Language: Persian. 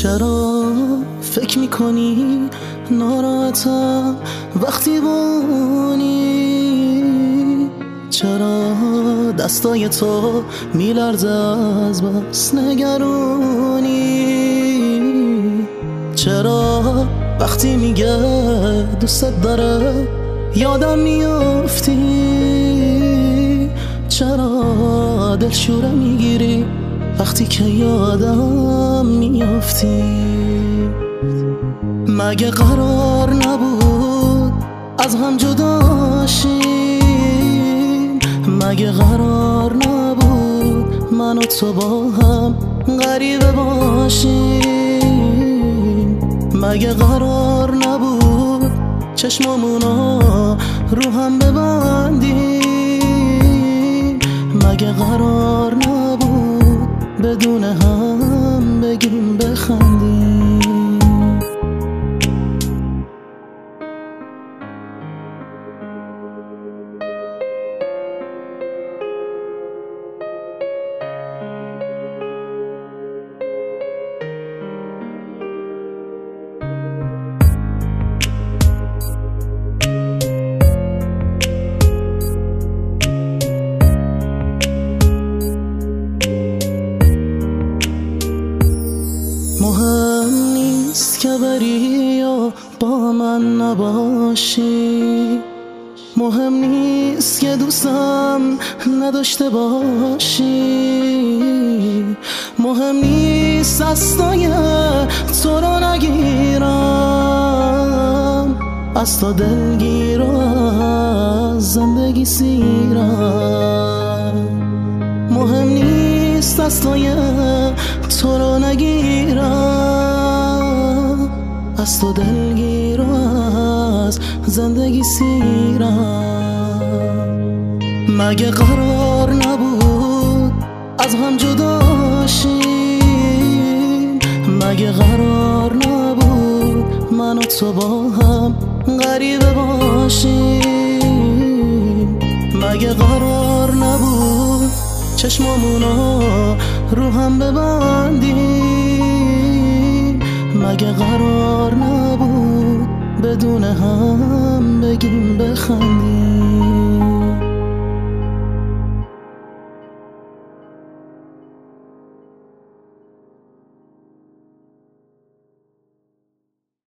چرا فکر میکنی ناراحتم وقتی بونی؟ چرا دستای تو میلرزه از بس نگرونی؟ چرا وقتی میگه دوست داره یادم میافتی؟ چرا دلشوره میگیری وقتی که یادم میافتی؟ مگه قرار نبود از هم جدا شیم؟ مگه قرار نبود من و تو با هم غریبه باشیم؟ مگه قرار نبود چشمامونو رو هم ببندیم؟ مگه قرار نبود بدون هم بگیم بخندیم؟ مهم نیست که بری یا با من نباشی، مهم نیست که دوستم نداشته باشی، مهم نیست دستای تو رو نگیرم، از تو دلگیر و از زندگی سیرم. مهم نیست دستای تو رو نگیرم، از تو دلگیر و از زندگی سیرم. مگه قرار نبود از هم جدا شیم؟ مگه قرار نبود من و تو با هم غریبه باشیم؟ مگه قرار نبود چشمامونو رو هم ببندیم؟ مگه قرار نبود بدون هم بگیم بخندیم؟